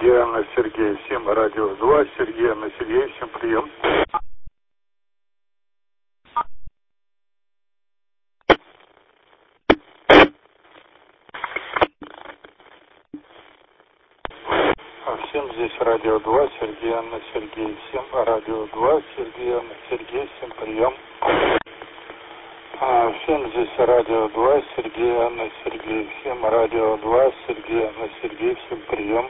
Сергей, Анна, Сергей, всем радио 2, Сергей, Анна, Сергей, всем прием. Всем здесь радио 2, Сергей, Анна, Сергей, всем радио 2, Сергей, Анна, Сергей, всем прием. Всем здесь радио 2, Сергей, Анна, Сергей, всем радио 2, Сергей, Анна, Сергей, всем прием.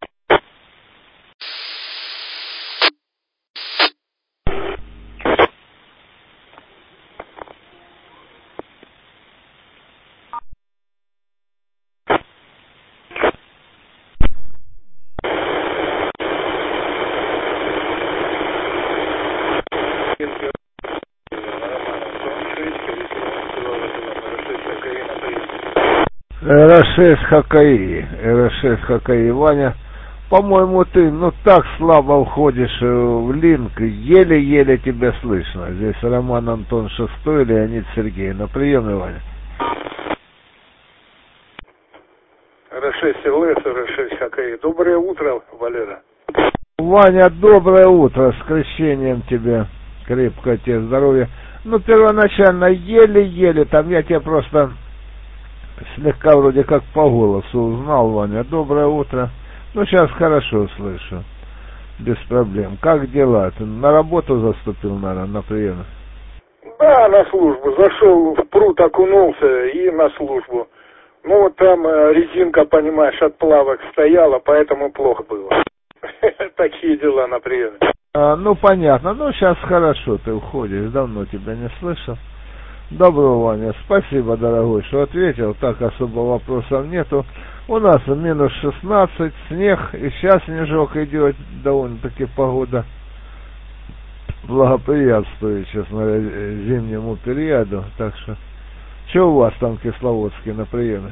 РШ ХКИ, Ваня, по-моему, ты, так слабо входишь в линк, еле-еле тебя слышно. Здесь Роман Антон Шестой, Леонид Сергей. На приеме, Ваня. РШ ЛС, РШ ХКИ. Доброе утро, Валера. Ваня, доброе утро, с крещением тебе, крепкое тебе здоровья. Первоначально еле-еле, там я тебя просто слегка вроде как по голосу узнал, Ваня. Доброе утро. Сейчас хорошо слышу. Без проблем. Как дела? Ты на работу заступил, наверное, на прием? Да, на службу. Зашел в пруд, окунулся и на службу. Там резинка, понимаешь, от плавок стояла, поэтому плохо было. Такие дела на приеме. Понятно. Сейчас хорошо ты уходишь. Давно тебя не слышал. Доброго, Ваня. Спасибо, дорогой, что ответил. Так особо вопросов нету. У нас минус 16, снег, и сейчас снежок идет. Довольно-таки погода благоприятствует, честно говоря, зимнему периоду. Так что у вас там в Кисловодске на приеме?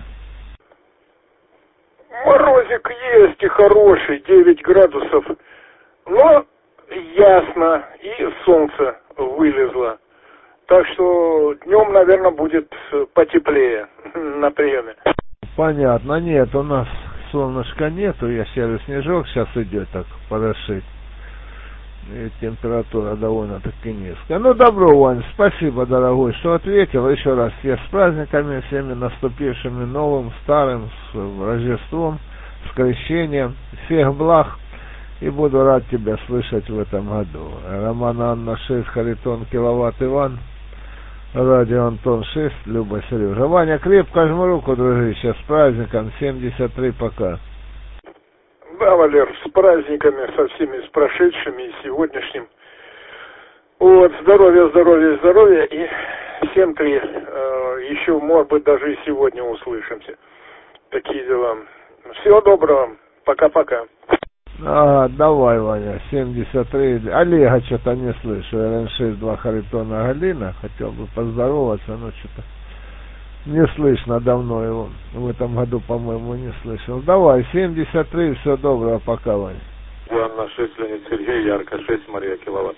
Морозик есть и хороший, 9 градусов. Но ясно, и солнце вылезло. Так что днем, наверное, будет потеплее на приеме. Понятно. Нет, у нас солнышка нету. Я серый снежок сейчас идет так порошить. И температура довольно-таки низкая. Добро, Вань, спасибо, дорогой, что ответил. Еще раз всех с праздниками, всеми наступившими новым, старым, с Рождеством, с крещением. Всех благ. И буду рад тебя слышать в этом году. Роман Анна 6, Харитон Киловатт Иван. Радио Антон 6, Люба Сережа. Ваня, крепко жму руку, дружище, с праздником, 73 пока. Да, Валер, с праздниками, со всеми, с прошедшими и сегодняшним. Здоровья, здоровья, здоровья, и всем три. Еще, может быть, даже и сегодня услышимся. Такие дела. Всего доброго, пока-пока. Давай, Ваня, 73. Олега что-то не слышу. РН-6-2 Харитона Галина. Хотел бы поздороваться, но что-то не слышно давно его. В этом году, по-моему, не слышал. Давай, 73, все доброго, пока, Ваня. Анна 6, Леонид Сергей, Ярко 6, Мария Киловатт.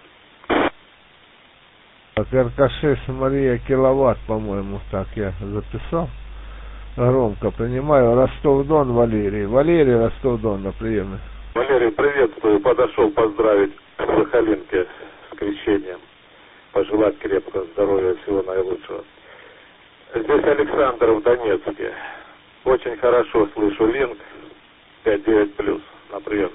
Ярко 6, Мария Киловатт, по-моему, так я записал. Громко принимаю. Ростов-Дон, Валерий. Валерий, Ростов-Дон на приеме. Валерий, приветствую. Подошел поздравить Сахалинке с крещением. Пожелать крепкого здоровья, всего наилучшего. Здесь Александр в Донецке. Очень хорошо слышу линк 5-9+, на приеме.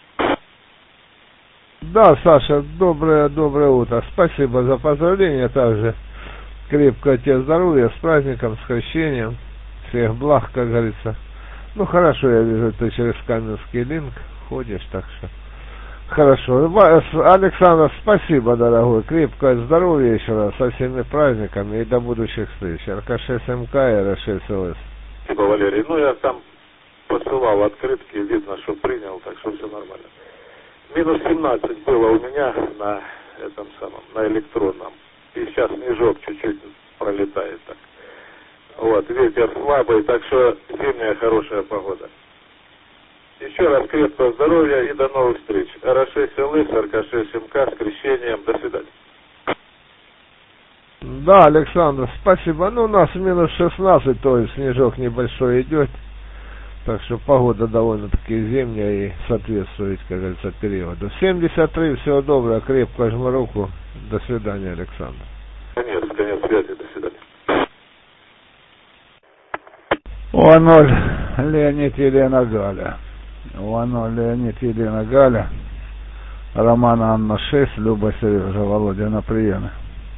Да, Саша, доброе утро. Спасибо за поздравления. Также крепкого тебе здоровья, с праздником, с крещением. Всех благ, как говорится. Хорошо, я вижу, ты через Каменский линк ходишь, так что хорошо. Александр, спасибо, дорогой. Крепкое здоровья еще раз, со всеми праздниками и до будущих встреч. РК-6МК и РШ-СЛС. Спасибо, Валерий. Я там посылал открытки, видно, что принял, так что все нормально. Минус 17 было у меня на на электронном. И сейчас снежок чуть-чуть пролетает так. Ветер слабый, так что зимняя хорошая погода. Еще раз крепкого здоровья и до новых встреч. РШ-СЛС, РК-6МК, с крещением. До свидания. Да, Александр, спасибо. У нас минус 16, то есть снежок небольшой идет. Так что погода довольно-таки зимняя и соответствует, как говорится, периоду. 73, всего доброго, крепко жму руку. До свидания, Александр. Конец связи, до свидания. УА-0, Леонид, Елена, Галя. УА-0, Леонид, Елена, Галя. Роман, Анна, 6, Люба, Сережа, Володя на приеме.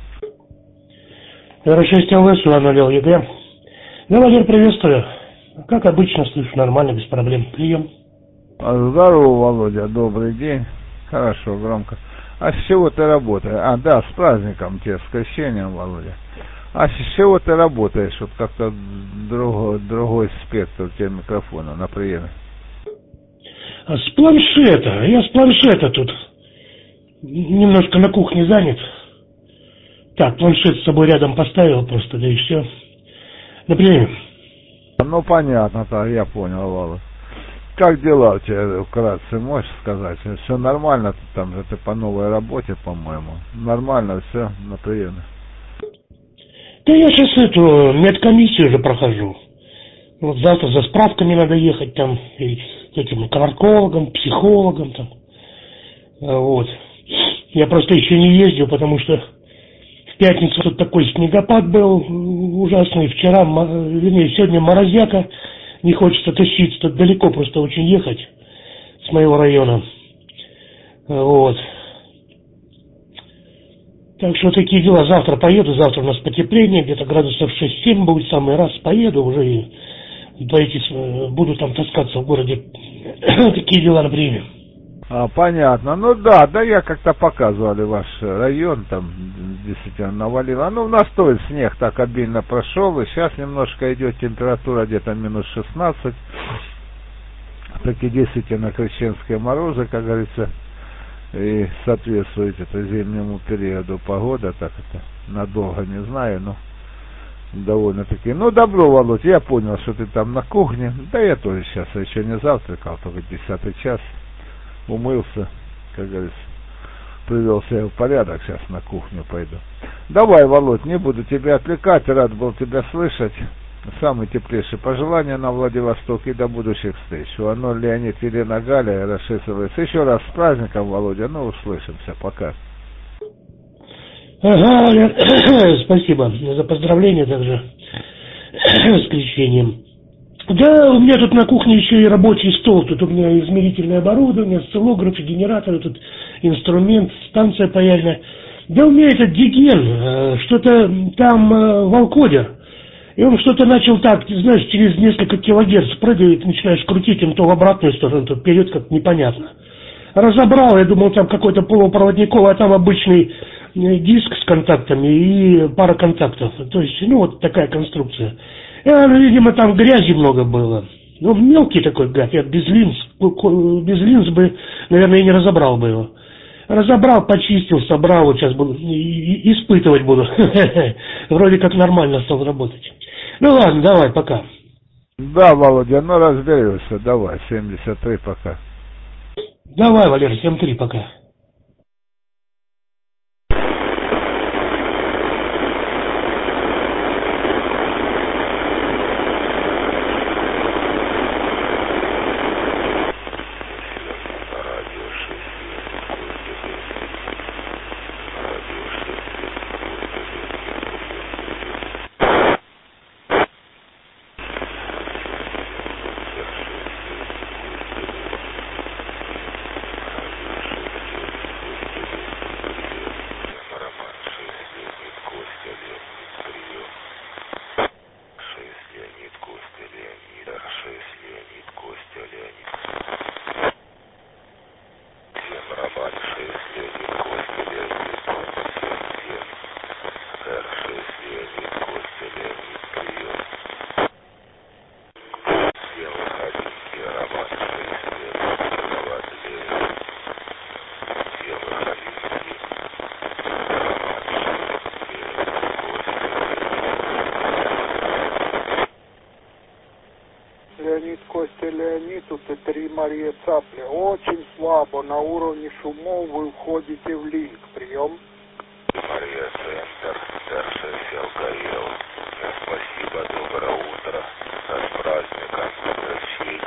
Р6 ЛС, УА-0 ЕГЭ. Владимир, приветствую. Как обычно, слышу, нормально, без проблем. Прием. Здорово, Володя, добрый день. Хорошо, громко. А с чего ты работаешь? Да, с праздником тебе, с крещением, Володя. А с чего ты работаешь? Вот как-то другой спектр у тебя микрофона на приеме. С планшета. Я с планшета тут. Немножко на кухне занят. Так, планшет с собой рядом поставил просто, да и все. На приеме. Ну, понятно, так, я понял, Володя. Как дела у тебя, вкратце, можешь сказать? Все нормально? Там же ты по новой работе, по-моему. Нормально все на приеме? Да я сейчас эту медкомиссию уже прохожу. Вот завтра за справками надо ехать там, и с этим наркологом, психологом там. Вот. Я просто еще не ездил, потому что в пятницу тут такой снегопад был ужасный. Вчера, вернее, сегодня морозяка. Не хочется тащиться, тут далеко просто очень ехать с моего района. Вот. Так что такие дела. Завтра поеду, завтра у нас потепление, где-то градусов 6-7 будет самый раз. Поеду уже и буду там таскаться в городе. Такие дела на приеме. Понятно. Ну да, я как-то показывали ваш район, там действительно навалило. Ну, у нас тоже снег так обильно прошел, и сейчас немножко идет температура где-то минус 16. Такие действительно крещенские морозы, как говорится, и соответствует это зимнему периоду погода, так это надолго не знаю, но довольно-таки. Ну, добро, Володь, я понял, что ты там на кухне. Да я тоже сейчас еще не завтракал, только 10 час. Умылся, как говорится, привел себя в порядок, сейчас на кухню пойду. Давай, Володь, не буду тебя отвлекать, рад был тебя слышать. Самые теплейшие пожелания на Владивостоке и до будущих встреч. УА-0, Леонид, Елена, Галя, Р6 ЛС. Еще раз с праздником, Володя, ну услышимся, пока. Ага, спасибо за поздравления также с крещением. Да, у меня тут на кухне еще и рабочий стол. Тут у меня измерительное оборудование, осциллограф, генератор, тут инструмент, станция паяльная. Да у меня этот диген, что-то там волкодер. И он что-то начал так, знаешь, через несколько килогерц прыгает, начинаешь крутить им то в обратную сторону, то вперед, как непонятно. Разобрал, я думал, там какой-то полупроводниковый, а там обычный диск с контактами и пара контактов. То есть, ну, вот такая конструкция. Видимо, там грязи много было. Ну, мелкий такой гад, я без линз бы, наверное, и не разобрал бы его. Разобрал, почистил, собрал, вот сейчас буду испытывать буду. Вроде как нормально стал работать. Ну ладно, давай, пока. Да, Володя, ну разберемся, давай, 73, пока. Давай, Валера, 7-3, пока. Леонид, Костя, Леонид, тут Т3 Мария Цапля. Очень слабо, на уровне шумов вы входите в линк. Прием. Мария, центр, Р6 ЛКЛ. Спасибо, доброе утро. С праздником, с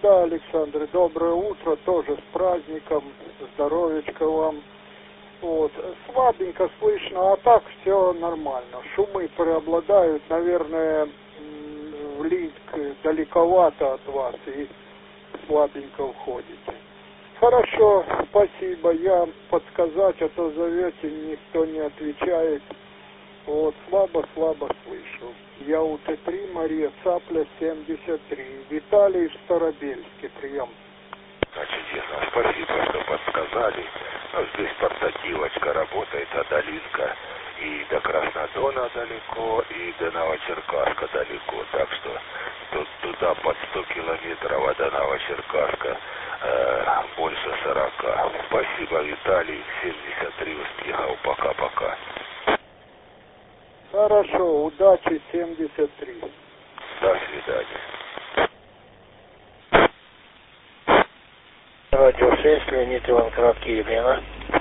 Да, Александр, доброе утро, тоже с праздником, здоровечка вам. Вот, слабенько слышно, а так все нормально. Шумы преобладают, наверное, в линк далековато от вас и слабенько уходите. Хорошо, спасибо, я подсказать, а то зовете, никто не отвечает. Вот, слабо слышу. Я у Т3, Мария Цапля, 73. Виталий в Старобельске, прием. Чудесно, спасибо, что подсказали. Ну, здесь портативочка работает от Алинка. И до Краснодона далеко, и до Новочеркасска далеко. Так что тут туда под 100 километров, а до Новочеркасска больше 40. Спасибо, Виталий, 73 успехов, пока-пока. Хорошо, удачи, 73. До свидания. Радио 6, Леонид Иван Краткий, Елена.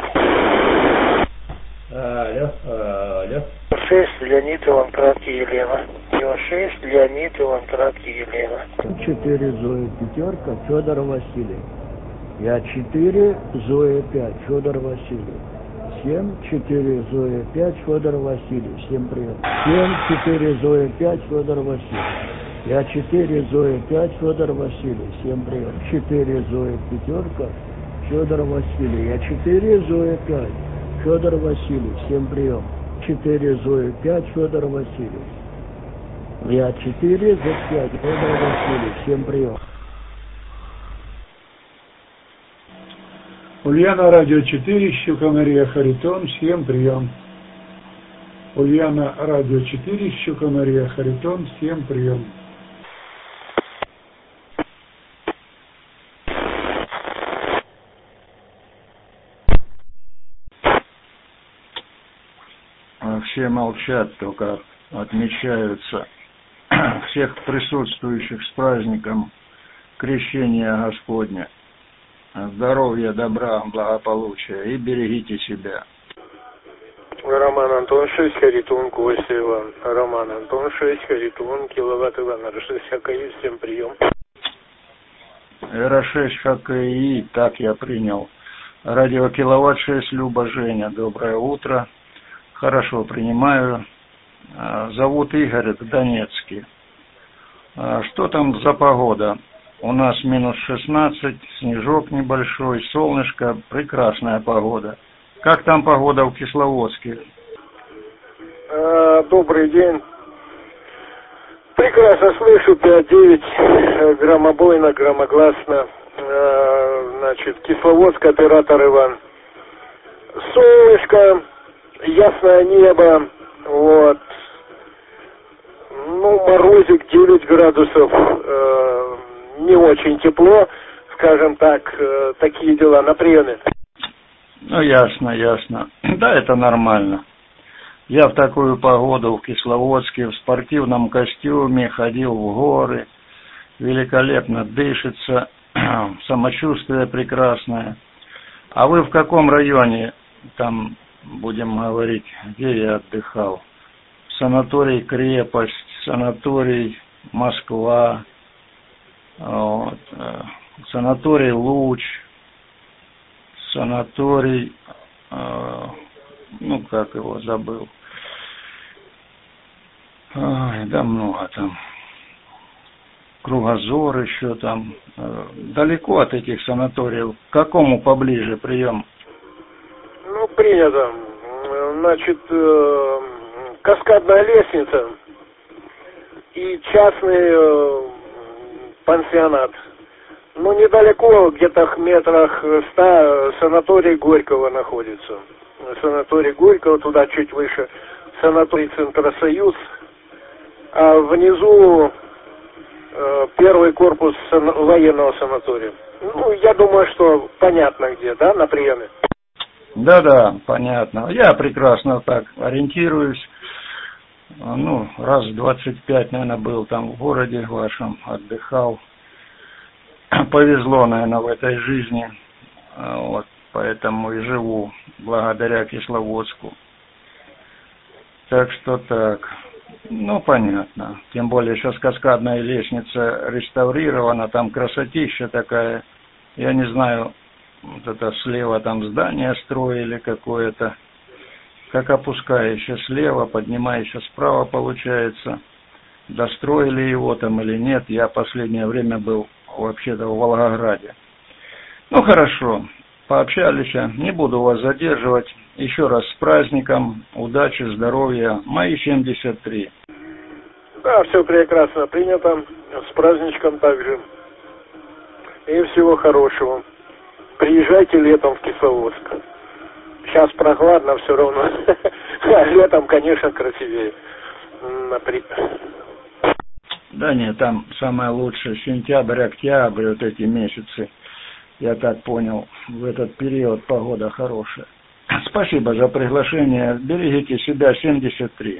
Алло. 6, Леонид Иван Краткий, Елена. 6, Леонид Иван Краткий, Елена. 4, Зоя, пятерка, Федор Василий. Я 4, Зоя 5, Федор Василий. 7, 4, Зоя 5, Федор Василий. Всем привет. 7, 4, Зоя 5, Федор Василий. Я 4, Зоя 5, Федор Василий. Всем привет. 4, Зоя пятерка, Федор Василий. Я 4, Зоя 5, Федор Василий. Всем прием. 4, Зоя 5, Федор Василий. Я 4, Зоя 5, Федор Василий. Всем прием. Ульяна, радио 4, Щука Мария Харитон, всем прием. Ульяна, радио 4, Щука Мария Харитон, всем прием. Все молчат, только отмечаются всех присутствующих с праздником Крещения Господня. Здоровья, добра, благополучия и берегите себя. Роман Антон 6, Харитон, Костя Иван. Роман Антон 6, Харитон, Киловатт Иван, R6 ХКИ, всем прием. R6 ХКИ, так я принял. Радио Киловатт 6, Люба, Женя, доброе утро. Хорошо принимаю. Зовут Игорь, в Донецке. Что там за погода? У нас минус 16, снежок небольшой, солнышко, прекрасная погода. Как там погода в Кисловодске? Добрый день. Прекрасно слышу, 5-9, громобойно, громогласно. Значит, Кисловодск, оператор Иван. Солнышко, ясное небо, вот. Ну, морозик 9 градусов, не очень тепло, скажем так, такие дела на приеме. Ну, ясно. Да, это нормально. Я в такую погоду в Кисловодске в спортивном костюме ходил в горы, великолепно дышится, самочувствие прекрасное. А вы в каком районе, там, будем говорить, где я отдыхал? Санаторий «Крепость», санаторий «Москва», вот, санаторий «Луч», санаторий, ну как его забыл, ой, да много там, Кругозор еще там, далеко от этих санаториев. К какому поближе прием? Ну, принято. Значит, Каскадная лестница и частный пансионат. Ну, недалеко, где-то в метрах 100, санаторий Горького находится. Санаторий Горького, туда чуть выше, санаторий Центросоюз, а внизу первый корпус военного санатория. Ну, я думаю, что понятно где, да, на приеме? Да, понятно. Я прекрасно так ориентируюсь. Ну, раз 25, наверное, был там в городе вашем, отдыхал. Повезло, наверное, в этой жизни. Вот, поэтому и живу благодаря Кисловодску. Так что так. Ну, понятно. Тем более сейчас каскадная лестница реставрирована, там красотища такая. Я не знаю, вот это слева там здание строили какое-то. Как опускаешься слева, поднимаешься справа получается. Достроили его там или нет. Я последнее время был вообще-то в Волгограде. Ну, хорошо. Пообщались, не буду вас задерживать. Еще раз с праздником, удачи, здоровья. Мои 73. Да, все прекрасно принято. С праздничком также. И всего хорошего. Приезжайте летом в Кисловодск. Сейчас прохладно все равно. А летом, конечно, красивее. Да нет, там самое лучшее сентябрь, октябрь, вот эти месяцы. Я так понял, в этот период погода хорошая. Спасибо за приглашение. Берегите себя, 73.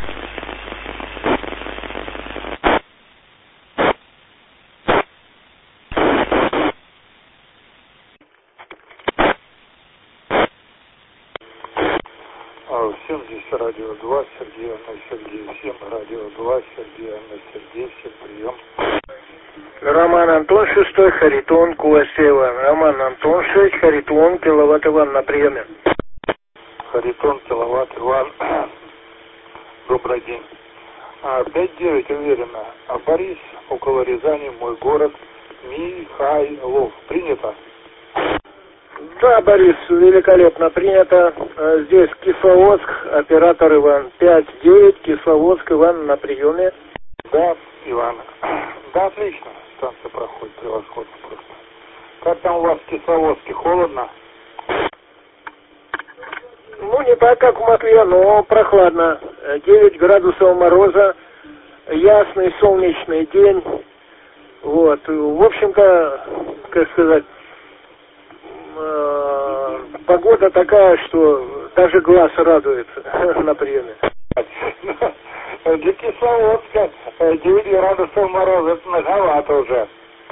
Радио 2, Сергей Анна Сергей, 7, Радио 2, Сергей Анна Сергей, 7, прием. Роман Антон 6, Харитон, Куасева. Роман Антон 6, Харитон, Киловатт Иван на приеме. Харитон, Киловатт Иван. Добрый день. 5-9 уверенно. Борис, около Рязани, мой город, Михайлов. Принято? Да, Борис, великолепно принято. Здесь Кисловодск, оператор Иван. 5-9, Кисловодск, Иван на приеме. Да, Иван. Да, отлично. Станция проходит превосходно просто. Как там у вас в Кисловодске? Холодно? Ну, не так, как в Москве, но прохладно. 9 градусов мороза, ясный солнечный день. Вот. В общем-то, как сказать, погода такая, что даже глаз радуется на приеме. Для Кисловодска 9 градусов мороза, это многовато уже.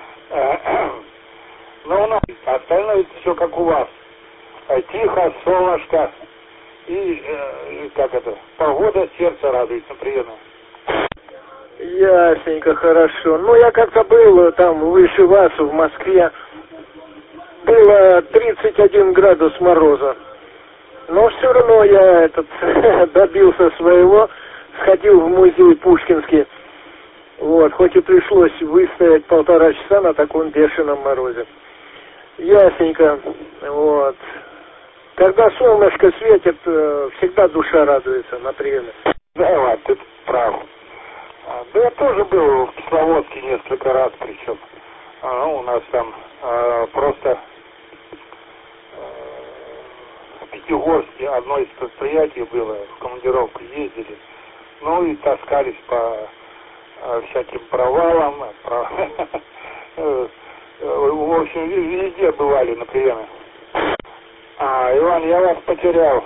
Но у нас остальное все как у вас. Тихо, солнышко и, как это, погода, сердце радует на приеме. Ясненько, хорошо. Ну, я как-то был там выше вас, в Москве. Было 31 градус мороза. Но все равно я добился своего. Сходил в музей Пушкинский. Вот, хоть и пришлось выстоять 1,5 часа на таком бешеном морозе. Ясненько. Вот. Когда солнышко светит, всегда душа радуется на приеме. Да, Иван, ты прав. Да я тоже был в Кисловодске несколько раз, причем. У нас там просто в Пятигорске одно из предприятий было, в командировку ездили. Ну и таскались по всяким провалам. В общем, везде бывали на приеме. Иван, я вас потерял.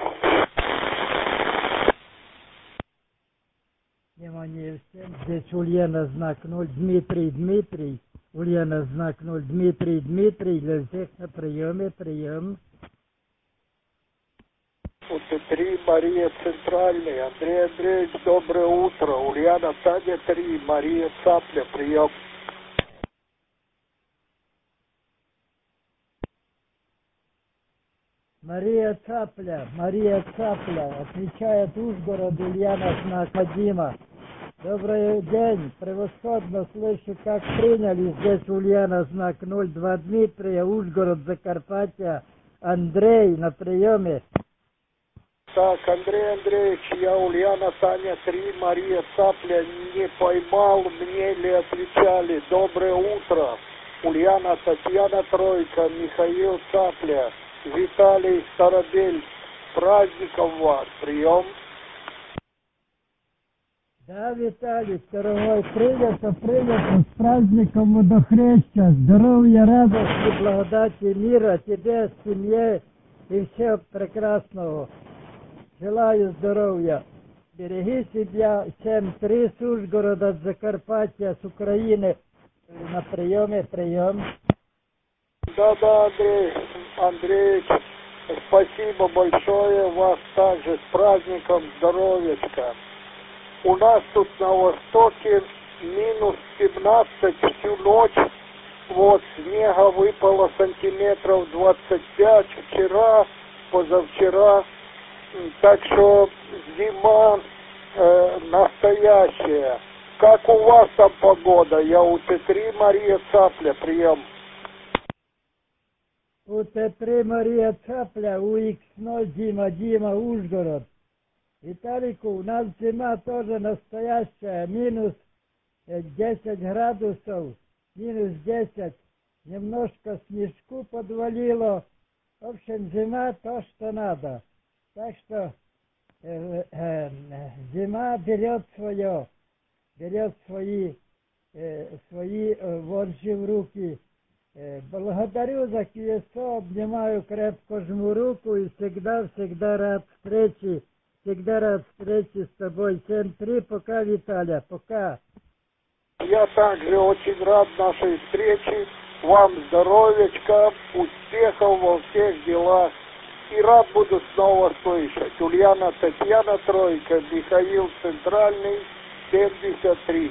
Внимание всем, здесь Ульяна, знак 0, Дмитрий, Ульяна, знак 0, Дмитрий, для всех на приеме, прием. УТ-3, Мария Центральный, Андрей Андреевич, доброе утро, Ульяна, Таня 3, Мария Цапля, прием. Мария Цапля, отвечает Ужгород, Ульяна, знак Дима. Добрый день, превосходно слышу, как приняли. Здесь Ульяна, знак 02, Дмитрия, Ужгород, Закарпатье, Андрей на приеме. Так, Андрей Андреевич, я Ульяна, Таня 3, Мария Цапля, не поймал, мне ли отвечали. Доброе утро, Ульяна, Татьяна Тройка, Михаил Цапля, Виталий Старобель, с праздником вас, прием. Да, Виталий, дорогой, принято, с праздником Водохреща, здоровья, радости, благодати, мира тебе, семье и всего прекрасного. Желаю здоровья. Береги себя, 7-3 с Ужгорода, с Закарпатья, с Украины. На приеме, прием. Да, Андрей, спасибо большое, вас также с праздником, здоровечка. У нас тут на востоке минус 17 всю ночь. Вот, снега выпало сантиметров 25 вчера, позавчера. Так что зима настоящая. Как у вас там погода? Я у Т3 Мария Цапля, прием. У Т3 Мария Цапля, у Х0 Дима Ужгород. Виталику, у нас зима тоже настоящая, минус 10 градусов, минус 10, немножко снежку подвалило. В общем, зима то, что надо. Так что зима берет свое, берет свои вожжи в руки. Благодарю за КСО, обнимаю, крепко жму руку и всегда рад встрече. Всегда рад встрече с тобой. 7-3, пока, Виталя, пока. Я также очень рад нашей встрече. Вам здоровечка, успехов во всех делах. И рад буду снова слышать. Ульяна Татьяна, Тройка, Михаил Центральный, 73.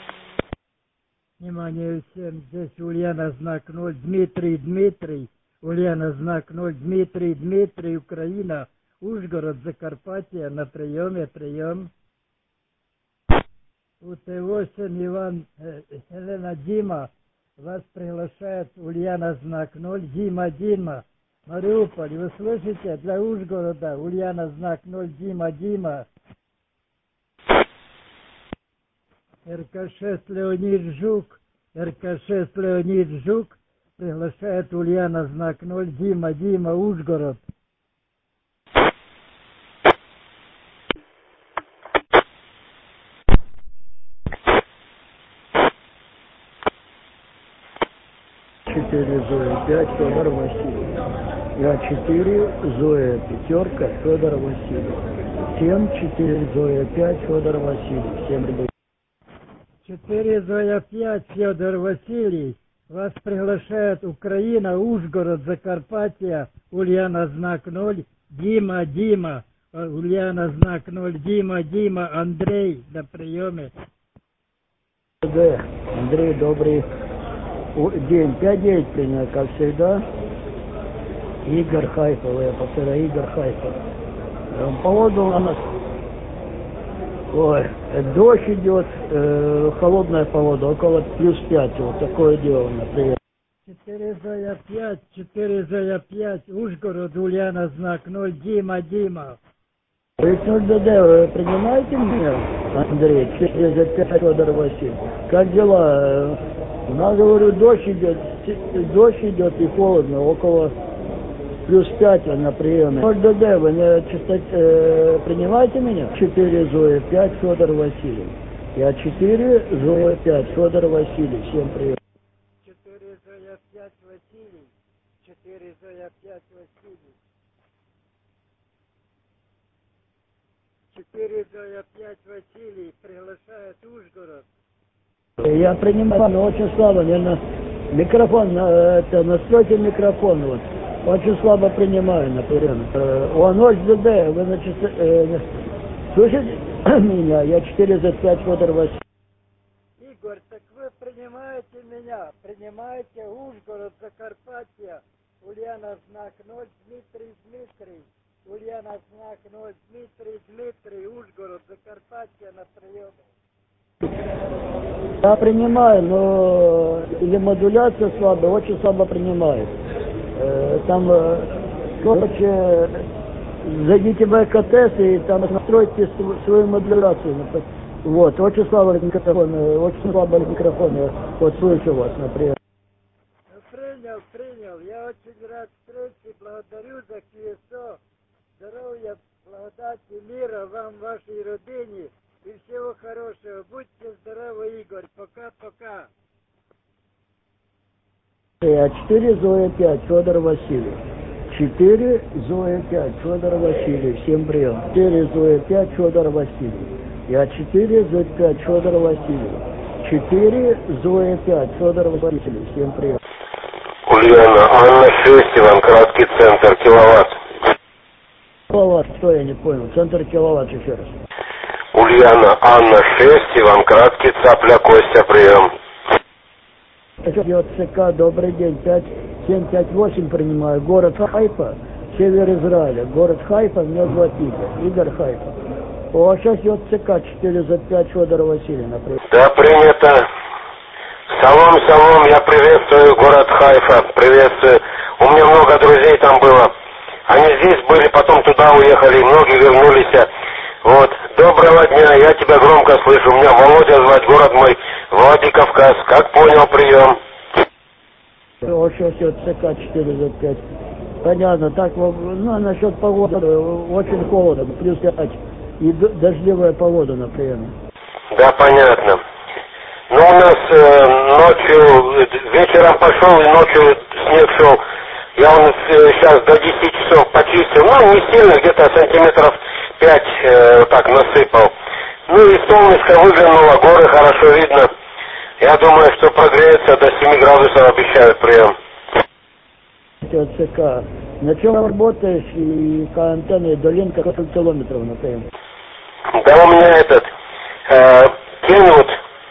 Внимание всем, здесь Ульяна, знак 0, Дмитрий, Ульяна, знак 0, Дмитрий, Украина, Ужгород, Закарпатье, на приеме, прием. УТ8, Иван, Елена, Дима, вас приглашает Ульяна, знак 0, Дима, Мариуполь, вы слышите, для Ужгорода, Ульяна, знак 0, Дима. РК6 Леонид Жук приглашает Ульяна, знак 0, Дима, Ужгород. Зоя 5, Федор Васильев. Я 4, Зоя 5, Федор Васильев. 7-4, Зоя 5, Федор Васильев. 7 рублей. 4, Зоя 5, Федор Василий. Вас приглашает Украина, Ужгород, Закарпатье, Ульяна, знак 0, Дима. Ульяна, знак 0, Дима, Андрей, на приеме. Андрей, добрый день. 5-9 принял, как всегда. Игорь Хайфов, я повторяю, Игорь Хайфов. Погода у нас... Ой, дождь идет, холодная погода, около плюс 5, вот такое дело, например. 4 Зоя 5, Ужгород, Ульяна, знак 0, Дима. ДД, вы принимаете меня, Андрей? 4 за 5, Федор Васильев. Как дела? У нас, говорю, дождь идет и холодно, около плюс 5 на приеме. ДД, вы принимаете меня? 4 Зоя 5, Федор Васильев. Я 4 Зоя 5, Федор Васильев. Всем привет. 4 Зоя 5 Василий. 4 Зоя 5 Василий. 4 Зоя 5 Василий приглашает Ужгород. Я принимаю, но очень слабо, наверное, микрофон, настройте микрофон, вот. Очень слабо принимаю, например. ОНОС ДД, вы, значит, слышите меня? Я 4 за 5, Федор Васильев. Игорь, так вы принимаете меня, принимаете Ужгород, Закарпатье, Ульяна, знак 0, Дмитрий, Ульяна, знак 0, Дмитрий, Ужгород, Закарпатье, на приеме. Я принимаю, но или модуляция слабая, очень слабо принимаю. Там, короче, зайдите в ЭКТС и там настройте свою модуляцию. Вот, очень слабый микрофон, я вот слышу вас, например. Принял, я очень рад встрече, благодарю за КСО, здоровья, благодати, мира вам, вашей родине и всего хорошего. Будьте здоровы, Игорь, пока. Я 4 Зоя 5, Федор Васильев. 4 Зоя 5, Федор Васильев. Всем прием. 4 Зоя 5, Федор Васильев. Я 4 Зоя 5, Федор Васильев. 4 Зоя 5, Федор Васильев. Всем прием. Ульяна, Анна 6, Иван Краткий, центр киловатт. Киловатт, что я не понял? Центр киловатт еще раз. Ульяна, Анна 6, Иван Краткий, Цапля, Костя, прием. ЦК, добрый день, 5758 принимаю, город Хайфа, север Израиля, город Хайфа, меня зовут Игорь Хайфа. О, сейчас ЦК 405 Федора Васильевна. Да, принято. Салом, я приветствую город Хайфа, приветствую. У меня много друзей там было. Они здесь были, потом туда уехали, многие вернулись. Вот. Доброго дня, я тебя громко слышу. Меня Володя звать, город мой, Владикавказ. Как понял, прием. О, сейчас ЦК 405. Понятно, так, ну, насчет погоды, очень холодно, плюс 5. И дождливая погода на приеме. Да, понятно. Ну, у нас ночью, вечером пошел и ночью снег шел. Я у нас сейчас до 10 часов почистил. Ну, не сильно, где-то сантиметров 5 так насыпал. Ну и солнышко выглянуло, горы хорошо видно. Я думаю, что прогреется до 7 градусов, обещают прием. ЦК. На чем работаешь и антенны долинка сколько километров на прием? Да у меня этот Kenwood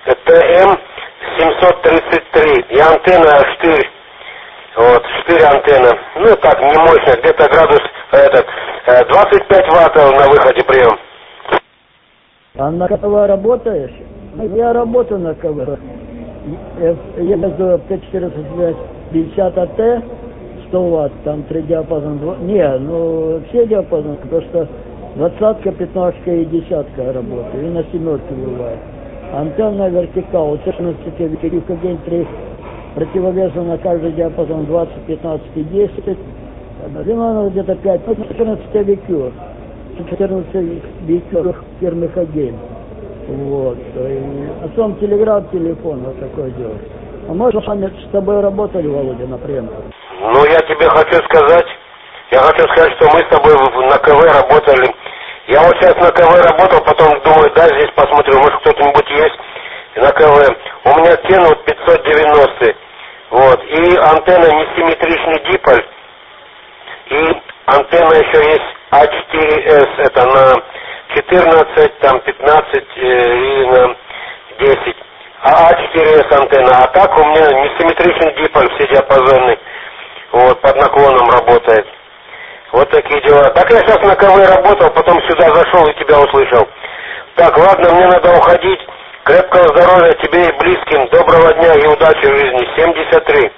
TM733 и антенна штырь. Вот, штырь антенна. Ну так, не мощно, где-то градус 25 ваттов на выходе прием. А на КВ работаешь? Я работаю на КВ. Я езжу 5450 АТ, 100 ватт, там 3 диапазона. Не, ну все диапазоны, потому что 20-ка, 15-ка и 10-ка работает, и на 7-ке бывает. Антенна вертикал, 14 в день 3 противовеса на каждый диапазон 20, 15 и 10. Длина где-то 5, 14 VQ. 14 VQ фирмы Хагейм. Вот. А сам телеграм-телефон, вот такое дело. А может, с тобой работали, Володя, например? Ну, я тебе хочу сказать, что мы с тобой на КВ работали. Я вот сейчас на КВ работал, потом думаю, да, здесь посмотрю, может кто-нибудь есть на КВ. У меня Kenwood 590, вот, и антенна несимметричный диполь, и антенна еще есть А4С, это на 14, там 15 и на 10. А А4С антенна, а так у меня несимметричный диполь, все диапазоны, вот, под наклоном работает. Вот такие дела. Так я сейчас на КВ работал, потом сюда зашел и тебя услышал. Так, ладно, мне надо уходить. Крепкого здоровья тебе и близким. Доброго дня и удачи в жизни. 73.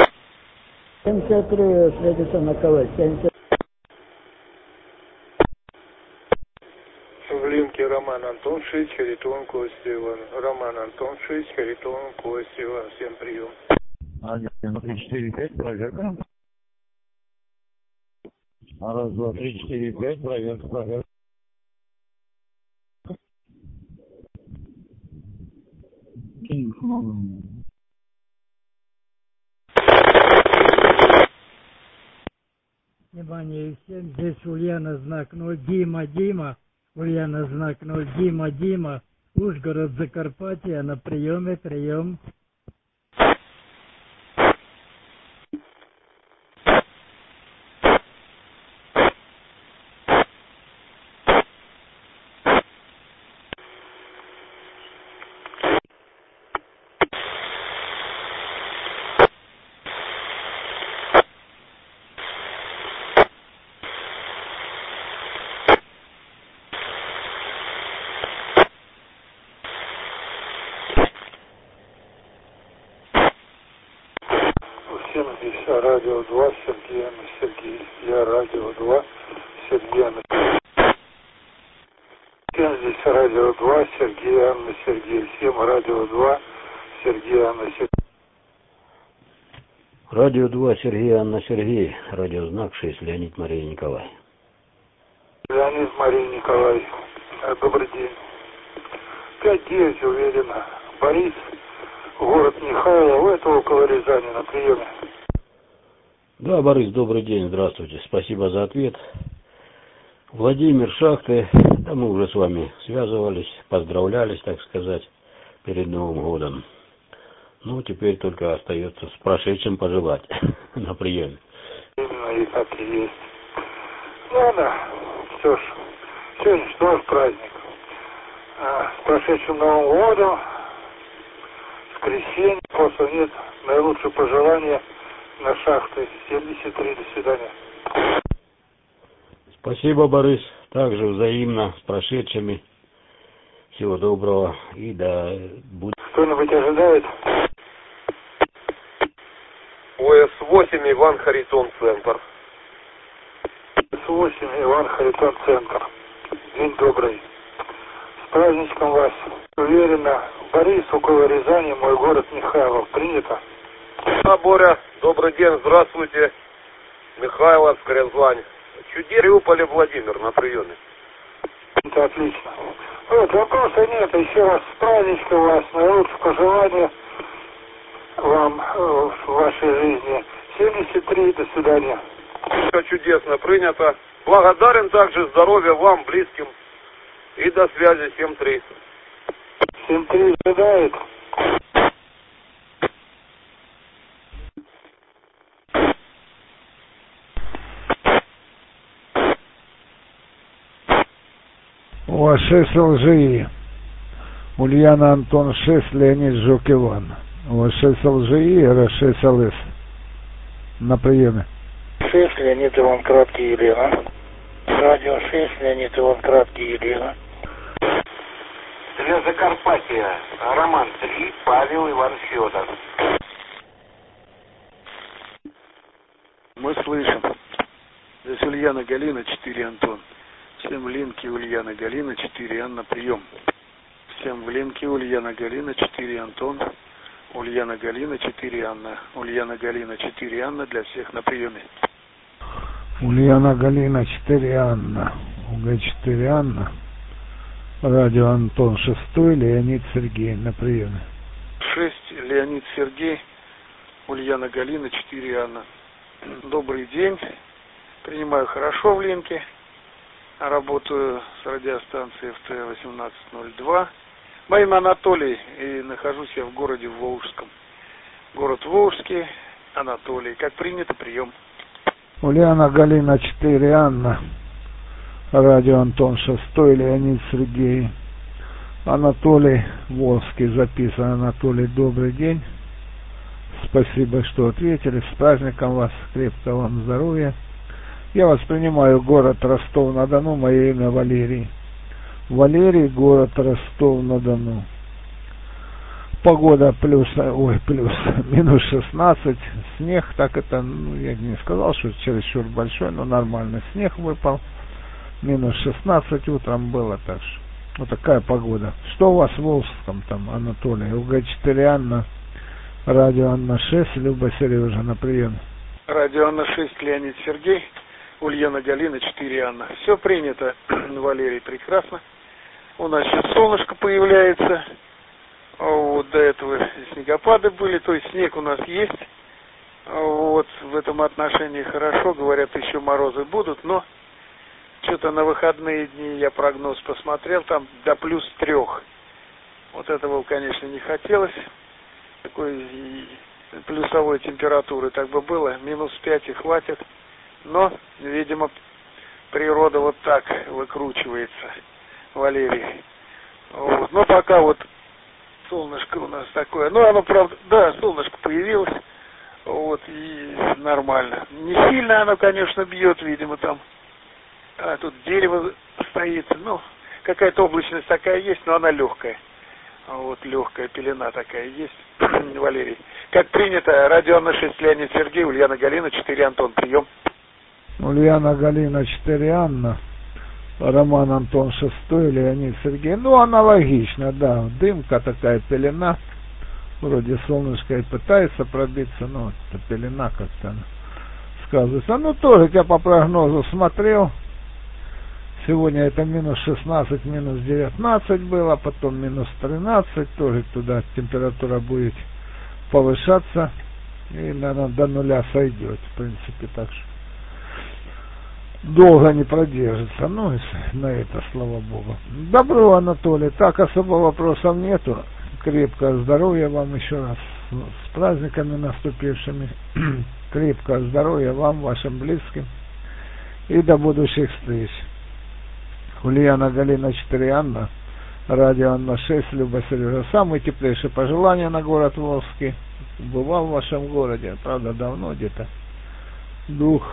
73, следуется на КВ. 70. В линке Роман Антон 6, Харитон Костя Иван. Роман Антон 6, Харитон Костя Иван. Всем прием. 1, 3, 4, 5, проверка. 1, 2, 3, 4, 5, проверка. Внимание всем, здесь Ульяна, знак 0, Дима, Ульяна, знак 0, Дима, Ужгород, Закарпатье, на приеме, прием. Радио 2, Сергей, Анна, Сергей. Я Радио 2, Сергей, Анна. Всем здесь Радио 2, Сергей, Анна, Сергей. Всем Радио 2, Сергей, Анна, Сергей. Радио 2, Сергей, Анна, Сергей. Радиознак 6, Леонид, Мария, Николай. Леонид, Мария, Николай. Добрый день. 5-9, уверенно. Борис, город Михайлов, это около Рязани, на приеме. Да, Борис, добрый день, здравствуйте. Спасибо за ответ. Владимир, шахты. Да, мы уже с вами связывались, поздравлялись, так сказать, перед Новым годом. Ну, теперь только остается с прошедшим пожелать на приеме. Именно и так и есть. Ладно, все ж, сегодня что ж праздник. С прошедшим Новым годом, с крещением, просто нет, наилучшие пожелания на шахты 73. До свидания. Спасибо, Борис. Также взаимно с прошедшими. Всего доброго и да будет. Кто-нибудь ожидает? ОС-8, Иван Харитон, центр. ОС-8, Иван Харитон, центр. День добрый. С праздничком вас. Уверенно. Борис, около Рязани, мой город Михайлов. Принято? Да, Боря, добрый день, здравствуйте. Михайловск, Рязань. Мариуполь, Владимир на приеме. Это отлично. Вот, вопроса нет. Еще раз с праздничком вас. Наилучшие пожелания вам в вашей жизни. 73, до свидания. Все чудесно принято. Благодарен также, здоровья вам, близким. И до связи, 7-3. 7-3 ожидает. У вас 6 ЛЖИ. Ульяна Антон 6, Леонид Жук Иван. У вас 6 ЛЖИ, РС6 ЛС. На приеме. 6, Леонид Иван Краткий, Елена. Радио 6, Леонид Иван Краткий, Елена. Для Закарпатья. Роман 3, Павел Иван Федор. Мы слышим. Здесь Ульяна Галина, 4 Антон. Всем в линке Ульяна Галина, 4 Анна, прием. Всем в линке Ульяна Галина, 4 Антон. Ульяна Галина, 4 Анна. Ульяна Галина, 4 Анна, для всех на приеме. Ульяна Галина, 4 Анна. УГ-4 Анна. Радио Антон 6, Леонид Сергей на приеме. 6, Леонид Сергей. Ульяна Галина, 4 Анна. Добрый день. Принимаю хорошо в линке. Работаю с радиостанцией ФТ-1802. Мое имя Анатолий, и нахожусь я в городе Волжском. Город Волжский, Анатолий. Как принято, прием. Ульяна Галина, 4 Анна. Радио Антон 6, Леонид Сергей. Анатолий Волжский записан. Анатолий, добрый день. Спасибо, что ответили. С праздником вас, крепкого вам здоровья. Я вас принимаю, город Ростов-на-Дону, мое имя Валерий. Валерий, город Ростов-на-Дону. Погода минус 16, снег, так это, я не сказал, что чересчур большой, но нормально. Снег выпал, минус 16 утром было, так что вот такая погода. Что у вас в Волжском там, Анатолий? УГ-4 Анна, радио Анна 6, Люба Сережа на прием. Радио Анна 6, Леонид Сергей. Ульяна Галина, 4 Анна. Все принято, Валерий, прекрасно. У нас сейчас солнышко появляется. Вот до этого снегопады были, то есть снег у нас есть. Вот в этом отношении хорошо. Говорят, еще морозы будут, но что-то на выходные дни я прогноз посмотрел, там до +3. Вот этого, конечно, не хотелось. Такой плюсовой температуры так бы было. -5 и хватит. Но, видимо, природа вот так выкручивается, Валерий. Вот. Но пока вот солнышко у нас такое. Ну, оно, правда, да, солнышко появилось. Вот, и нормально. Не сильно оно, конечно, бьет, видимо, там. А тут дерево стоит. Ну, какая-то облачность такая есть, но она легкая. Вот, легкая пелена такая есть, Валерий. Как принято, радио на 6, Леонид Сергей, Ульяна Галина, 4 Антон, прием. Ульяна Галина, 4 Анна, Роман Антон 6, Леонид Сергей. Ну, аналогично, да, дымка такая, пелена. Вроде солнышко и пытается пробиться, но это пелена как-то сказывается. Ну, тоже я по прогнозу смотрел. Сегодня это минус 16, минус 19 было, потом минус 13. Тоже туда температура будет повышаться. И, наверное, до нуля сойдет, в принципе, так что долго не продержится. Ну, на это, слава Богу. Добро, Анатолий. Так, особо вопросов нету. Крепкого здоровья вам еще раз. С праздниками наступившими. Крепкого здоровья вам, вашим близким. И до будущих встреч. Ульяна Галина, 4 Анна. Радио Анна 6, Люба, Сережа. Самые теплейшие пожелания на город Волжский. Бывал в вашем городе, правда, давно, где-то в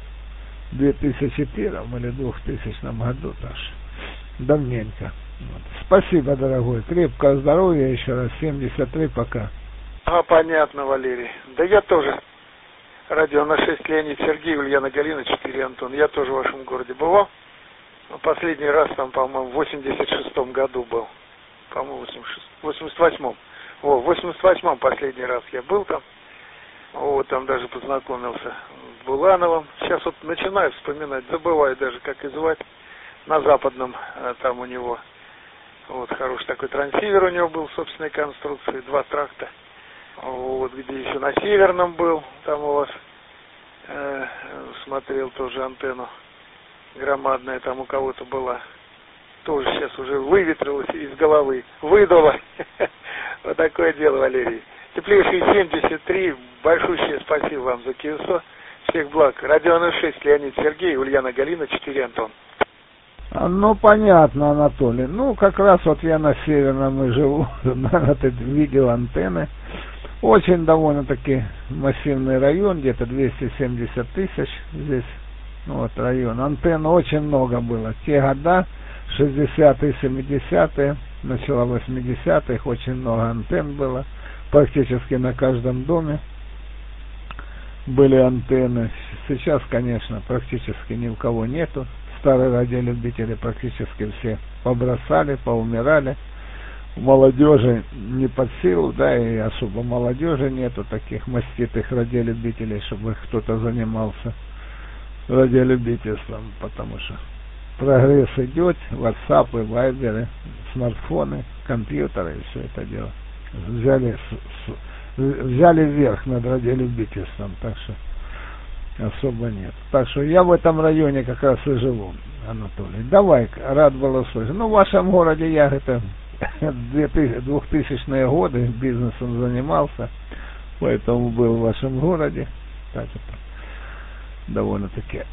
2001 или 2000 году даже. Давненько. Вот. Спасибо, дорогой. Крепкого здоровья еще раз. 73 пока. Понятно, Валерий. Да я тоже. Радио на 6, Леонид Сергей, Ульяна Галина, 4 Антон. Я тоже в вашем городе бывал. Последний раз там, по-моему, в 86-м году был. По-моему, в 88-м. В 88-м последний раз я был там. Вот, там даже познакомился с Булановым. Сейчас вот начинаю вспоминать, забываю даже, как и звать. На Западном там у него вот хороший такой трансивер у него был собственной конструкции, 2 тракта. Вот, где еще на Северном был, там у вас смотрел тоже антенну громадная, там у кого-то была. Тоже сейчас уже выветрилась из головы, выдала. Вот такое дело, Валерий. Теплейшие 73, большущее спасибо вам за КСО. Всех благ. Радио 06, Леонид Сергей, Ульяна Галина, 4 Антон. Ну, понятно, Анатолий. Ну, как раз вот я на Северном и живу, видел антенны. Очень довольно-таки массивный район, где-то 270 тысяч здесь, ну, вот район. Антенн очень много было. Те года, 60-е, 70-е, начало 80-х, очень много антенн было. Практически на каждом доме были антенны. Сейчас, конечно, практически ни у кого нету. Старые радиолюбители практически все побросали, поумирали. Молодежи не под силу, да, и особо молодежи нету таких маститых радиолюбителей, чтобы кто-то занимался радиолюбительством, потому что прогресс идет, WhatsApp, Viber, смартфоны, компьютеры и все это дело взяли вверх над радиолюбительством, так что особо нет. Так что я в этом районе как раз и живу, Анатолий. Давай, рад был услышать. Ну, в вашем городе я это 2000-е годы бизнесом занимался, поэтому был в вашем городе. Так это довольно-таки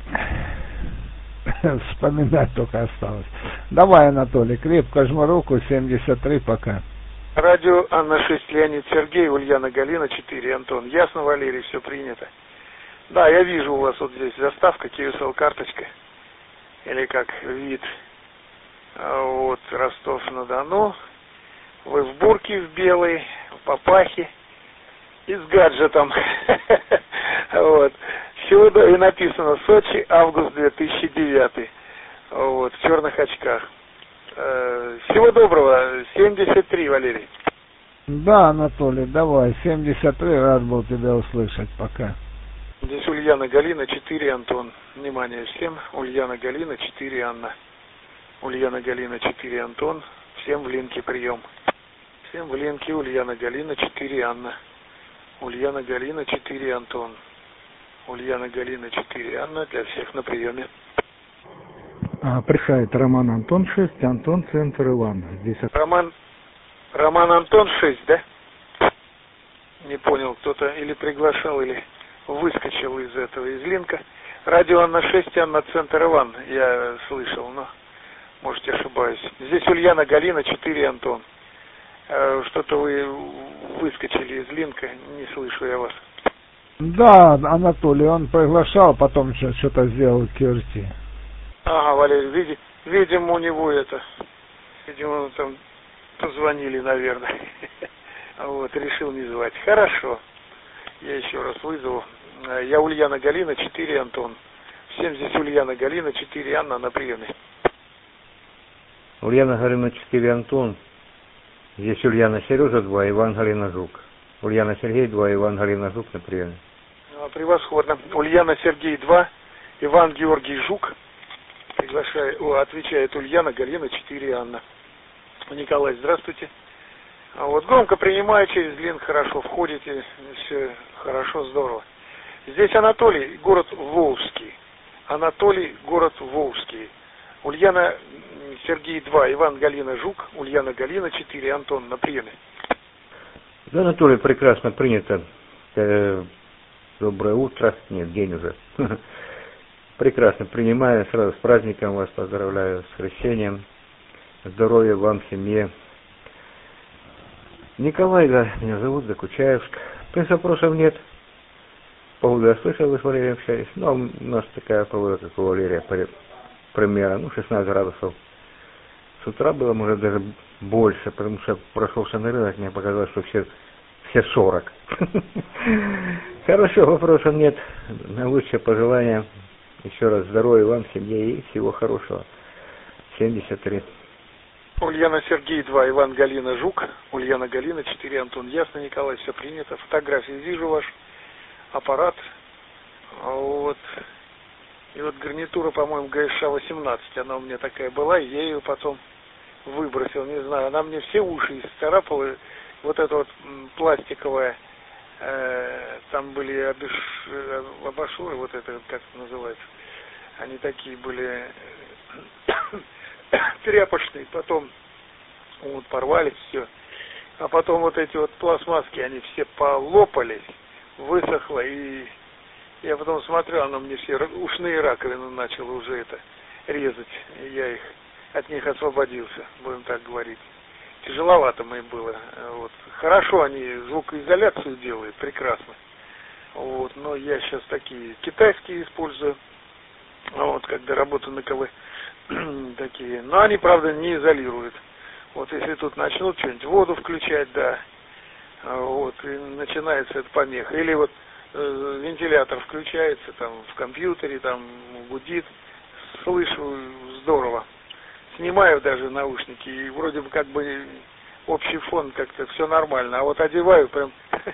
вспоминать только осталось. Давай, Анатолий, крепко жму руку, 73 пока. Радио Анна 6, Леонид Сергей, Ульяна Галина, 4 Антон. Ясно, Валерий, все принято. Да, я вижу у вас вот здесь заставка, QSL карточка, или как вид, вот, Ростов-на-Дону. Вы в бурке в белой, в папахе и с гаджетом. Вот. Всего и написано Сочи, август 2009. Вот, в черных очках. Всего доброго, 73, Валерий. Да, Анатолий, давай, 73, рад был тебя услышать, пока. Здесь Ульяна Галина, 4 Антон. Внимание всем, Ульяна Галина, 4 Анна. Ульяна Галина, 4 Антон. Всем в линке прием. Всем в линке Ульяна Галина, 4 Анна. Ульяна Галина, 4 Антон. Ульяна Галина, 4 Анна. Для всех на приеме. Приезжает Роман Антон 6, Антон, центр Иван. Здесь... Роман Антон 6, да? Не понял, кто-то или приглашал, или выскочил из этого, из линка. Радио Анна 6, Анна, центр Иван. Я слышал, но можете ошибаюсь. Здесь Ульяна Галина, 4 Антон. Что-то вы выскочили из линка, не слышу я вас. Да, Анатолий, он приглашал, потом что-то сделал QRT. Ага, Валерий, видимо, у него это, видимо, там позвонили, наверное. Вот, решил не звать. Хорошо. Я еще раз вызову. Я Ульяна Галина, 4 Антон. Всем здесь Ульяна Галина, 4 Анна на приеме. Ульяна Галина, 4 Антон. Здесь Ульяна Сережа, 2, Иван Галина Жук. Ульяна Сергей, 2, Иван Галина Жук на приеме. Превосходно. Ульяна Сергей, 2, Иван Георгий Жук. Отвечает Ульяна Галина, 4 Анна. Николай, здравствуйте. Вот громко принимаю, через линк хорошо входите, все хорошо, здорово. Здесь Анатолий, город Волжский. Анатолий, город Волжский. Ульяна Сергей, 2, Иван Галина Жук, Ульяна Галина, 4, Антон на приеме. Да, Анатолий, прекрасно принято. Доброе утро. Нет, день уже. Прекрасно принимаю. Сразу с праздником вас поздравляю, с крещением. здоровья вам, семье. Николай, да, меня зовут, Докучаевск. В принципе, вопросов нет. Погоду я слышал, вы с Валерием общались. Но у нас такая погода, как у Валерия, примерно, 16 градусов. С утра было, может, даже больше, потому что прошелся на рынок, мне показалось, что все 40. Хорошо, вопросов нет. Наилучшее пожелание. Еще раз здоровья вам, семье и всего хорошего. 73. Ульяна Сергей 2, Иван Галина Жук, Ульяна Галина 4, Антон Ясно, Николай, все принято. Фотографии вижу ваш аппарат. Вот. И вот гарнитура, по-моему, ГСШ-18, она у меня такая была, и я ее потом выбросил, не знаю, она мне все уши исцарапала. Вот эта вот пластиковая, там были абажуры, вот это, как это называется, они такие были тряпочные, потом вот порвались все, а потом вот эти вот пластмасски, они все полопались, высохло, и я потом смотрел, оно мне все ушные раковины начало уже это резать, и я от них освободился, будем так говорить. Тяжеловато мне было. Вот. Хорошо они звукоизоляцию делают, прекрасно. Вот. Но я сейчас такие китайские использую. Вот, когда работаю на КВ. Такие. Но они, правда, не изолируют. Вот если тут начнут что-нибудь воду включать, да. Вот, и начинается эта помеха. Или вот вентилятор включается там в компьютере, там гудит. Слышу здорово. Снимаю даже наушники, и вроде бы как бы общий фон как-то все нормально. А вот одеваю, прям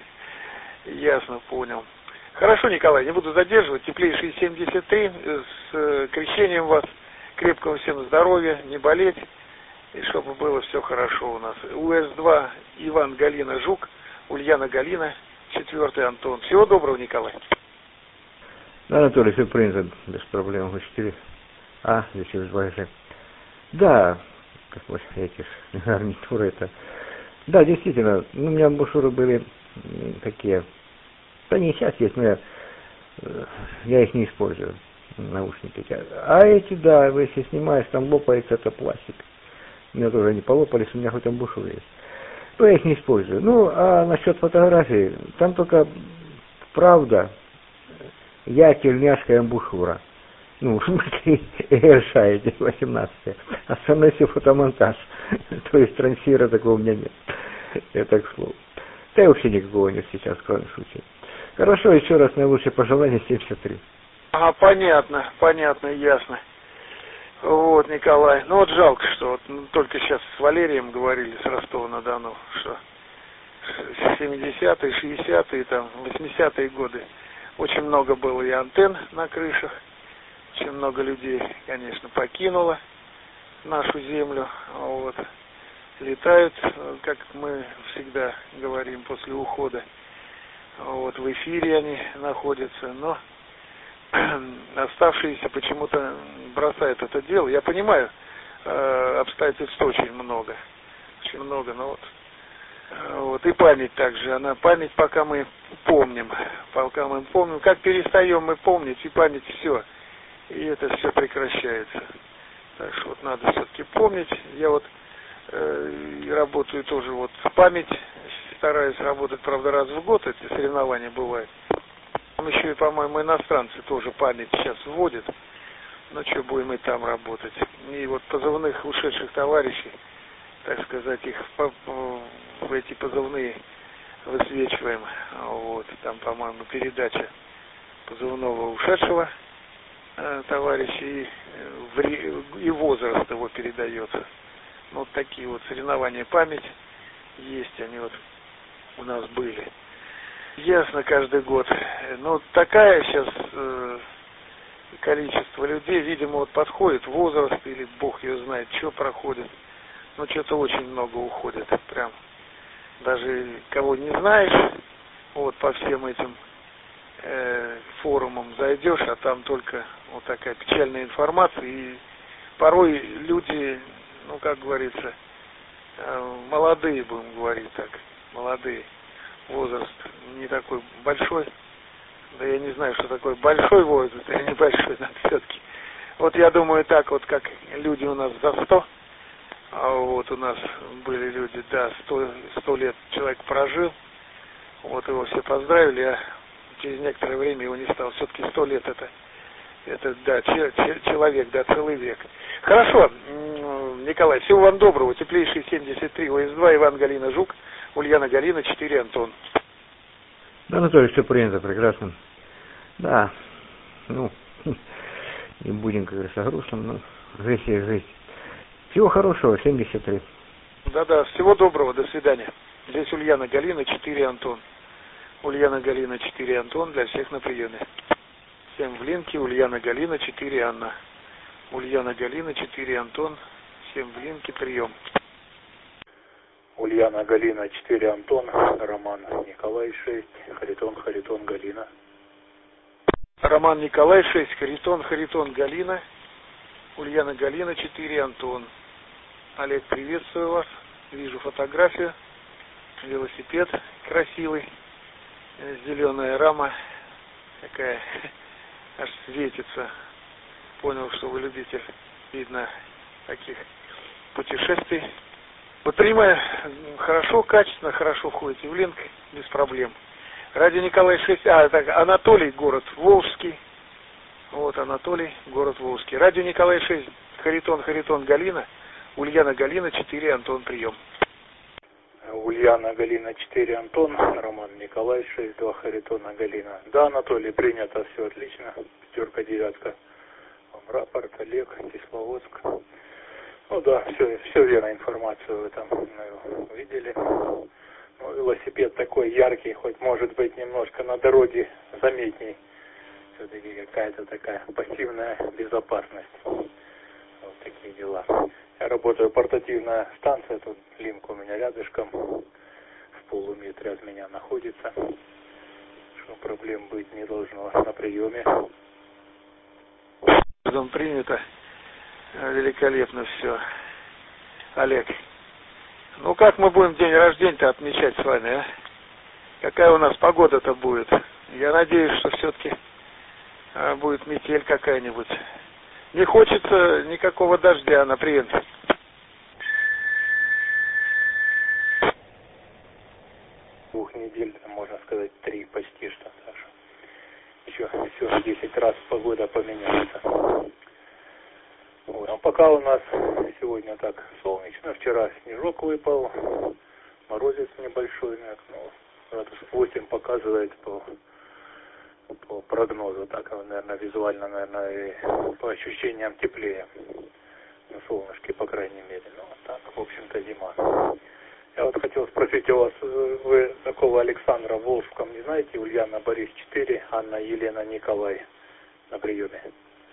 ясно понял. Хорошо, Николай, не буду задерживать. Теплейший 73, с крещением вас. Крепкого всем здоровья, не болеть. И чтобы было все хорошо у нас. УС-2, Иван Галина Жук, Ульяна Галина, 4 Антон. Всего доброго, Николай. Да, Анатолий, все принято, без проблем. 4. Здесь УС-2. Да, как вы эти гарнитуры это. Да, действительно, у меня амбушюры были такие. Да не сейчас есть, но я их не использую, наушники. А эти, да, если снимаешь, там лопается, это пластик. У меня тоже не полопались, у меня хоть амбушюры есть. Но я их не использую. Ну, а насчет фотографий, там только правда, я тельняшка и амбушюра. Ну, в смысле, решаете 18. Остальное все фотомонтаж. То есть трансфера такого у меня нет. Я так слово. Да и вообще никакого нет сейчас, кроме случая. Хорошо, еще раз наилучшее пожелание 73. Понятно, ясно. Вот, Николай. Ну вот жалко, что вот, только сейчас с Валерием говорили, с Ростова-на-Дону, что 70-е, 60-е, там, 80-е годы очень много было и антенн на крышах. Очень много людей, конечно, покинуло нашу землю. Вот. Летают, как мы всегда говорим, после ухода. Вот. В эфире они находятся, но оставшиеся почему-то бросают это дело. Я понимаю, обстоятельств очень много, но вот и память также, память, пока мы помним, как перестаем мы помнить, и память все. И это все прекращается. Так что вот надо все-таки помнить. Я вот работаю тоже вот память, стараюсь работать, правда, раз в год, эти соревнования бывают. Там еще и, по-моему, иностранцы тоже память сейчас вводят. Ну что, будем и там работать. И вот позывных ушедших товарищей, так сказать, их в эти позывные высвечиваем. Вот, там, по-моему, передача позывного ушедшего товарищей и возраст его передается. Вот такие вот соревнования память есть, они вот у нас были. Ясно, каждый год. Но такая сейчас количество людей, видимо, вот подходит возраст, или бог ее знает, что проходит. Но что-то очень много уходит. Прям даже кого не знаешь, вот по всем этим форумам зайдешь, а там только вот такая печальная информация, и порой люди, ну, как говорится, молодые, будем говорить так, молодые, возраст не такой большой, да я не знаю, что такое большой возраст, или небольшой, но все-таки. Вот я думаю так, вот как люди у нас за 100, А вот у нас были люди, да, 100 лет человек прожил, вот его все поздравили, а через некоторое время его не стало. Все-таки 100 лет это да, человек, да, целый век. Хорошо, Николай, всего вам доброго. Теплейший 73 ОС-2, Иван Галина Жук, Ульяна Галина 4 Антон. Да, Анатолий, все принято, прекрасно. Да, ну, не будем, как говорится, грустным, но жизнь есть жизнь. Всего хорошего, 73. Да-да, всего доброго, до свидания. Здесь Ульяна Галина 4 Антон. Ульяна Галина 4 Антон, для всех на приеме. Всем в линке, Ульяна Галина 4 Анна. Ульяна Галина 4 Антон, всем в линке, прием. Ульяна Галина 4 Антон, Роман Николай 6, Харитон Галина. Роман Николай 6, Харитон Галина. Ульяна Галина 4 Антон. Олег, приветствую вас. Вижу фотографию. Велосипед красивый. Зеленая рама. Такая аж светится. Понял, что вы любитель, видно, таких путешествий. Вот принимаю хорошо, качественно, хорошо входите в линк, без проблем. Радио Николай 6, так, Анатолий, город Волжский. Вот Анатолий, город Волжский. Радио Николай 6, Харитон Галина. Ульяна Галина 4 Антон, прием. Ульяна Галина 4 Антон, Роман Николай 6, 2 Харитона Галина. Да, Анатолий, принято, все отлично. 5-9. Вам рапорт, Олег, Кисловодск. Ну да, все верно, информацию вы там видели. Ну, велосипед такой яркий, хоть может быть немножко на дороге заметней. Все-таки какая-то такая пассивная безопасность. Вот такие дела. Я работаю, портативная станция, тут линк у меня рядышком, в полуметре от меня находится. Что проблем быть не должно на приеме. Принято. Великолепно все. Олег, ну как мы будем день рождения-то отмечать с вами, а? Какая у нас погода-то будет? Я надеюсь, что все-таки будет метель какая-нибудь. Не хочется никакого дождя на приеме. Двух недель, можно сказать, 3 почти что. Так что еще 10 раз погода поменяется. Вот. А пока у нас сегодня так солнечно. Вчера снежок выпал, морозец небольшой, ну, градусов 8 показывает по прогнозу, так, наверное, визуально, наверное, и по ощущениям теплее. На солнышке, по крайней мере. Ну, так, в общем-то, зима. Я вот хотел спросить у вас, вы такого Александра в Волжском не знаете? Ульяна Борис 4, Анна Елена Николай на приеме.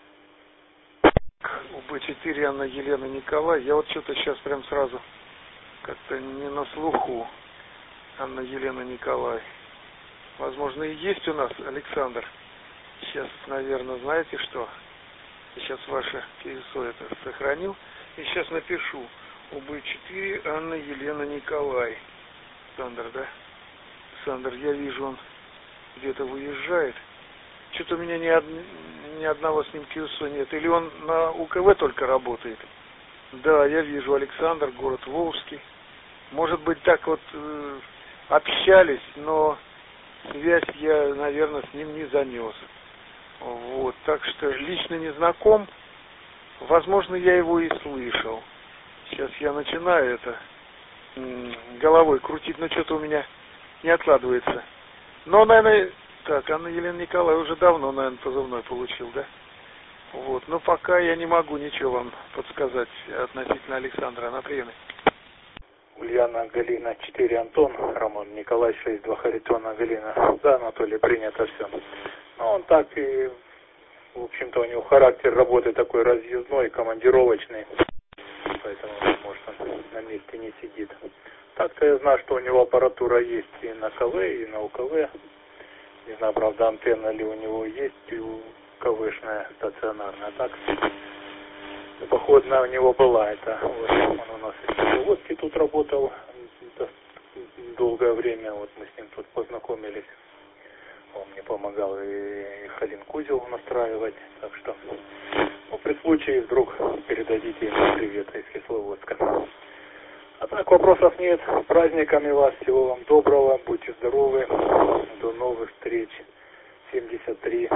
УБ4 Анна Елена Николай. Я вот что-то сейчас прям сразу как-то не на слуху. Анна Елена Николай. Возможно, и есть у нас Александр. Сейчас, наверное, знаете что? Сейчас ваше ТСО это сохранил. И сейчас напишу. УБ4 Анна Елена Николай. Александр, да? Александр, я вижу, он где-то выезжает. Что-то у меня ни одного с ним ТСО нет. Или он на УКВ только работает? Да, я вижу Александр, город Волжский. Может быть, так вот общались, но связь я, наверное, с ним не занес. Вот, так что лично не знаком. Возможно, я его и слышал. Сейчас я начинаю головой крутить, но что-то у меня не откладывается. Но, наверное, так, Анна Елена Николаевна уже давно, наверное, позывной получил, да? Вот, но пока я не могу ничего вам подсказать относительно Александра на приеме. Ульяна Галина 4 Антон, Роман Николай 6, 2 Харитона Галина. Да, Анатолий, принято все. Ну, он так и, в общем-то, у него характер работы такой разъездной, командировочный. Поэтому, может, он на месте не сидит. Так-то я знаю, что у него аппаратура есть и на КВ, и на УКВ. Не знаю, правда, антенна ли у него есть, и КВшная стационарная. Так, походная у него была. Это вот, он у нас в Кисловодске тут работал долгое время. Вот мы с ним тут познакомились. Он мне помогал и Халин-Кузел настраивать, так что, ну, при случае вдруг передадите ему привет из Кисловодска. А так вопросов нет. С праздниками вас, всего вам доброго, будьте здоровы, до новых встреч. 73.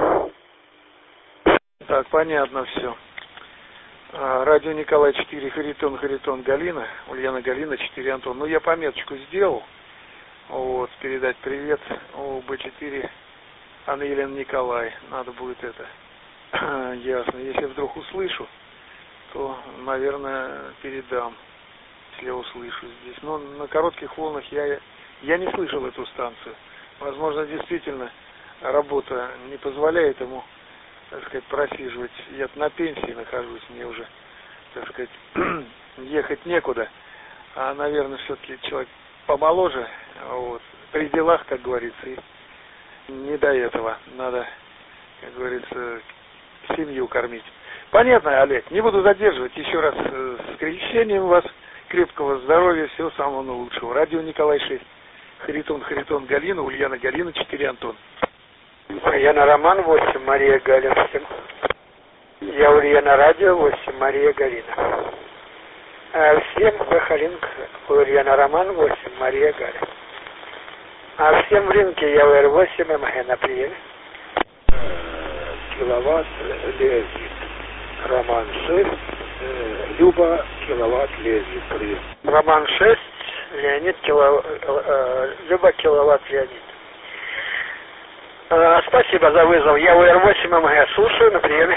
Так, понятно все. Радио Николай 4, Харитон Галина, Ульяна Галина 4, Антон. Ну, я пометочку сделал. Вот, передать привет Б4, Анна Елена Николай. Надо будет это. Ясно. Если вдруг услышу, то, наверное, передам, если я услышу здесь. Но на коротких волнах я не слышал эту станцию. Возможно, действительно, работа не позволяет ему, так сказать, просиживать. Я на пенсии нахожусь, мне уже, так сказать, ехать некуда. А, наверное, все-таки человек помоложе, вот, при делах, как говорится, и не до этого. Надо, как говорится, семью кормить. Понятно, Олег, не буду задерживать. Еще раз с крещением вас, крепкого здоровья, всего самого лучшего. Радио Николай 6, Харитон Галина, Ульяна Галина 4, Антон. Ульяна Роман 8, Мария Галина 7. Я Ульяна Радио 8, Мария Галина. Всем Бахалинг, Ульяна Роман 8, Мария Галина. А всем в рынке я УР8 МГ на приеме. Киловатт Леонид. Роман 6, Люба киловатт Леонид. Прием. Роман 6, Леонид Люба киловатт Леонид. Спасибо за вызов. Я УР8 МГ слушаю на приеме.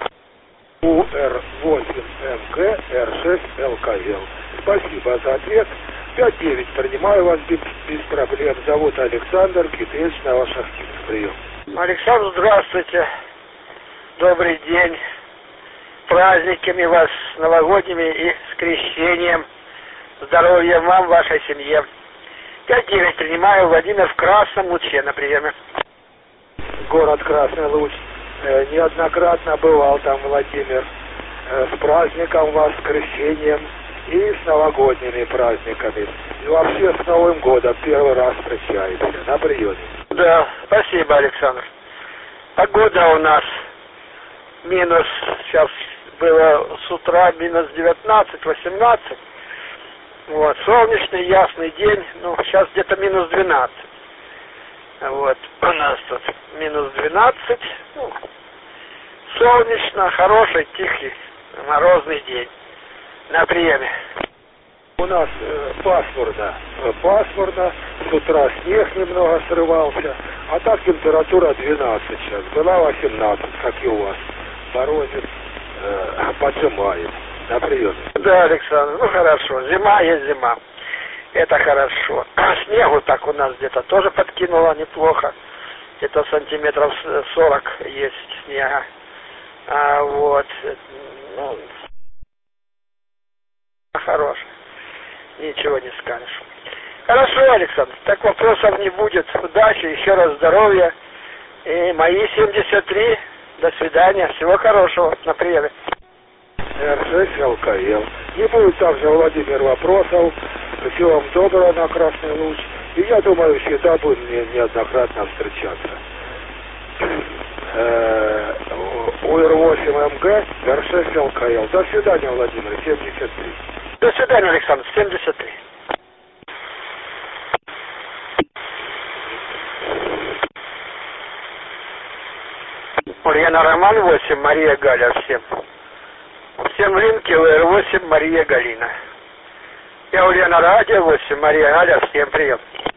УР8 МГ Р6 ЛКЛ. Спасибо за ответ. 5-9. Принимаю вас без проблем. Зовут Александр, Китаец, Новошахтинск. Прием. Александр, здравствуйте. Добрый день. С праздниками вас, с новогодними и с крещением. Здоровья вам, вашей семье. 5-9. Принимаю. Владимир в Красном Луче на приеме. Город Красный Луч. Неоднократно бывал там, Владимир. С праздником вас, с крещением и с новогодними праздниками. И вообще с Новым годом первый раз встречаемся на приеме. Да, спасибо, Александр. Погода у нас минус, сейчас было с утра минус 19-18. Вот, солнечный, ясный день, ну, сейчас где-то минус 12. Вот, у нас тут минус 12, ну, солнечно, хороший, тихий, морозный день. На приеме. У нас пасмурно, с утра снег немного срывался, а так температура 12 сейчас, была 18, как и у вас. Морозец поджимает. На приеме. Да, Александр, ну хорошо, зима есть зима. Это хорошо. Снегу так у нас где-то тоже подкинуло неплохо. Где-то сантиметров 40 есть снега. Вот. Ну, хорош. Ничего не скажешь. Хорошо, Александр. Так вопросов не будет. Удачи, еще раз здоровья. И мои 73. До свидания. Всего хорошего. На приеме. Р6 ЛКЛ. Не будет также, Владимир, вопросов. Всего вам доброго на Красный Луч. И я думаю, всегда будем неоднократно встречаться. УР8 МГ, Р6 ЛКЛ. До свидания, Владимир, 73. До свидания, Александр, 73. Ульяна Роман 8, Мария Галя, всем. Всем в рынке УР8, Мария Галина. Я Ульяна Радио 8, Мария Галя, всем прием.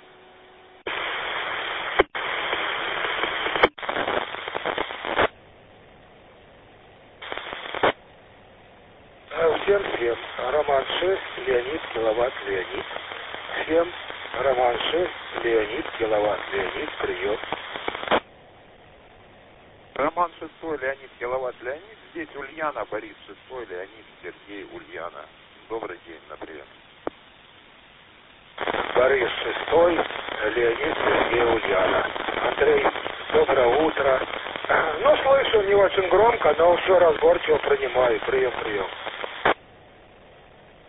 Всем. Роман 6, Леонид, киловатт, Леонид. Всем. Роман 6, Леонид, киловатт, Леонид, прием. Роман 6, Леонид, киловатт, Леонид. Здесь Ульяна, Борис 6, Леонид, Сергей, Ульяна. Добрый день, на прием. Борис 6, Леонид, Сергей, Ульяна. Андрей, доброе утро. Ну, слышу не очень громко, но все разборчиво принимаю. Прием.